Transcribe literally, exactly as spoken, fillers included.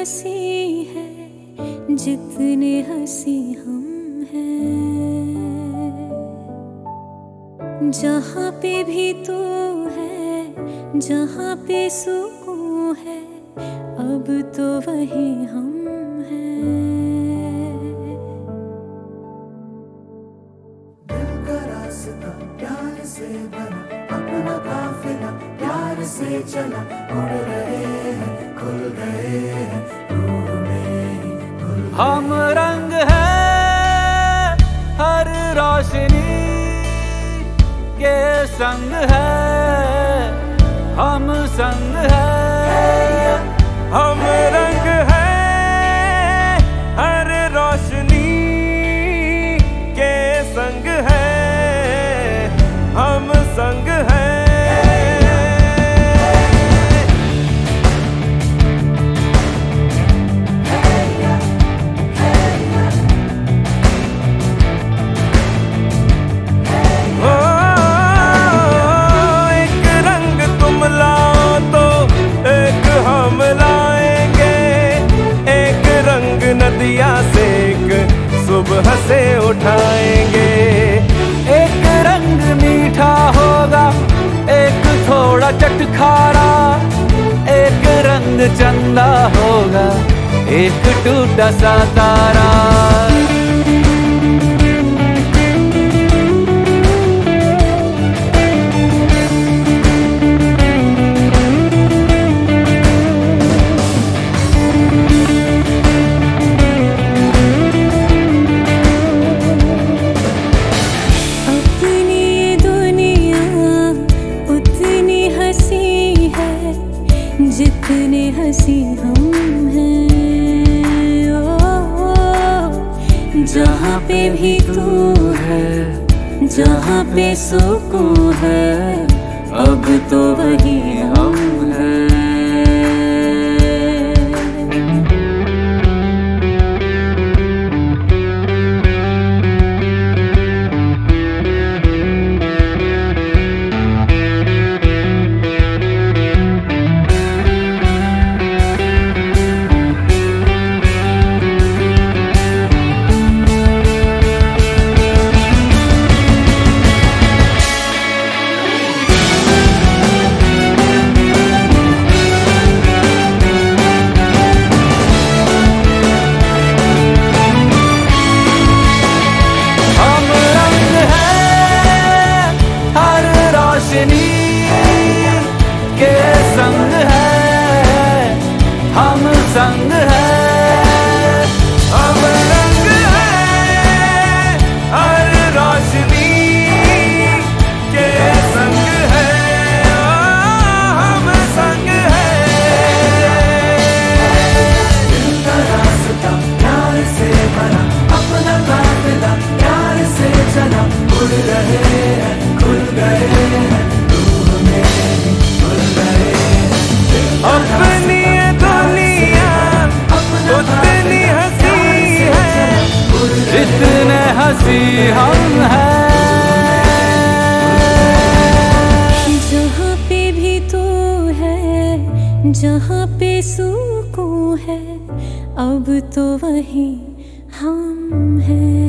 हंसी है जितने हंसी हम हैं। जहाँ पे भी तू है, जहाँ पे सुकून है, अब तो वही हम हैं। दिल का रास्ता प्यार से बना, अपना काफिला प्यार से चला, उड़ रहे हैं खुल गए हैं रूह में खुल गए। हम रंग है हर रोशनी के संग है, हम संग है। हम रंग है हर रोशनी के संग है, हम संग है। नदिया से एक सुबह से उठाएंगे। एक रंग मीठा होगा, एक थोड़ा चटखारा, एक रंग चंदा होगा, एक टूटा सा तारा। जितने हंसी हम हैं। ओ, जहाँ पे भी तू है, जहाँ पे सुकून है, अब तो वही हम हैं। के संग है, हम संग है। हम रंग है हर रोशनी के संग है, हम संग है। दिल का रास्ता प्यार से बना, अपना काफिला प्यार से चला, उड़ रहे हैं खुल गए हैं रूह में खुल गए। अपनी दुनिया उतनी हंसी है जितने हंसी हम हैं। जहाँ पे भी तू है, जहाँ पे सुकून है, अब तो वही हम हैं।